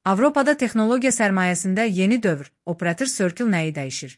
Avropada texnologiya sərmayəsində yeni dövr, Operator Circle nəyi dəyişir?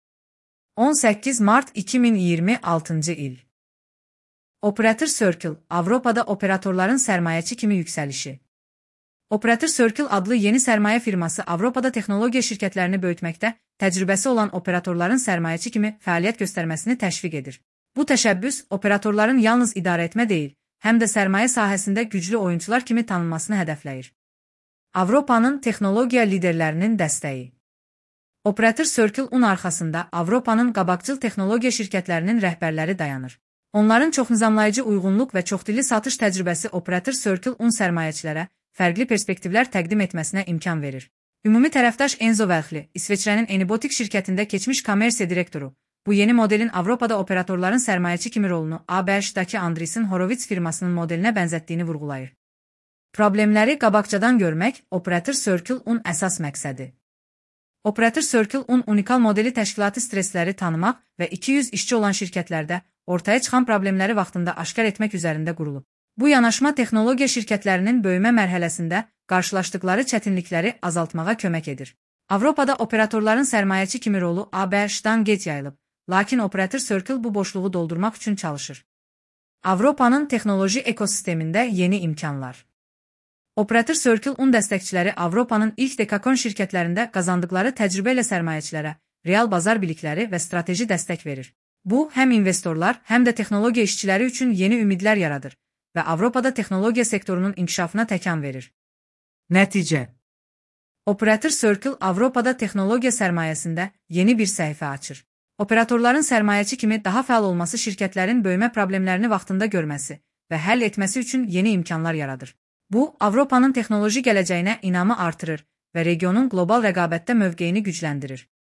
18 mart 2026-cı il. Operator Circle, Avropada operatorların sərmayəçi kimi yüksəlişi. Operator Circle adlı yeni sərmayə firması Avropada texnologiya şirkətlərini böyütməkdə təcrübəsi olan operatorların sərmayəçi kimi fəaliyyət göstərməsini təşviq edir. Bu təşəbbüs, operatorların yalnız idarə etmə deyil, həm də sərmayə sahəsində güclü oyunçular kimi tanınmasını hədəfləyir. Avropanın texnologiya liderlərinin dəstəyi. Operator Circle-un arxasında Avropanın qabaqcıl texnologiya şirkətlərinin rəhbərləri dayanır. Onların çoxnizamlayıcı uyğunluq və çoxdilli satış təcrübəsi Operator Circle-un sərmayəçilərə fərqli perspektivlər təqdim etməsinə imkan verir. Ümumi tərəfdaş Enzo Velxli, İsveçrənin Enibotik şirkətində keçmiş kommersiya direktoru, bu yeni modelin Avropada operatorların sərmayəçi kimi rolunu ABŞ-dakı Andreessen Horowitz firmasının modelinə bənzətdiyini vurğulayır. Problemləri qabaqcadan görmək Operator Circle-un əsas məqsədi. Operator Circle-un unikal modeli təşkilati stressləri tanımaq və 200 işçi olan şirkətlərdə ortaya çıxan problemləri vaxtında aşkar etmək üzərində qurulub. Bu yanaşma texnologiya şirkətlərinin böyümə mərhələsində qarşılaşdıqları çətinlikləri azaltmağa kömək edir. Avropada operatorların sərmayəçi kimi rolu ABŞ-dan gec yayılıb, lakin Operator Circle bu boşluğu doldurmaq üçün çalışır. Avropanın texnoloji ekosistemində yeni imkanlar. Operator Circle-un dəstəkçiləri Avropanın ilk dekakon şirkətlərində qazandıqları təcrübə ilə sərmayəçilərə real bazar bilikləri və strateji dəstək verir. Bu, həm investorlar, həm də texnologiya işçiləri üçün yeni ümidlər yaradır və Avropada texnologiya sektorunun inkişafına təkan verir. Nəticə. Operator Circle Avropada texnologiya sərmayəsində yeni bir səhifə açır. Operatorların sərmayəçi kimi daha fəal olması şirkətlərin böyümə problemlərini vaxtında görməsi və həll etməsi üçün yeni imkanlar yaradır. Bu, Avropanın texnoloji gələcəyinə inamı artırır və regionun qlobal rəqabətdə mövqeyini gücləndirir.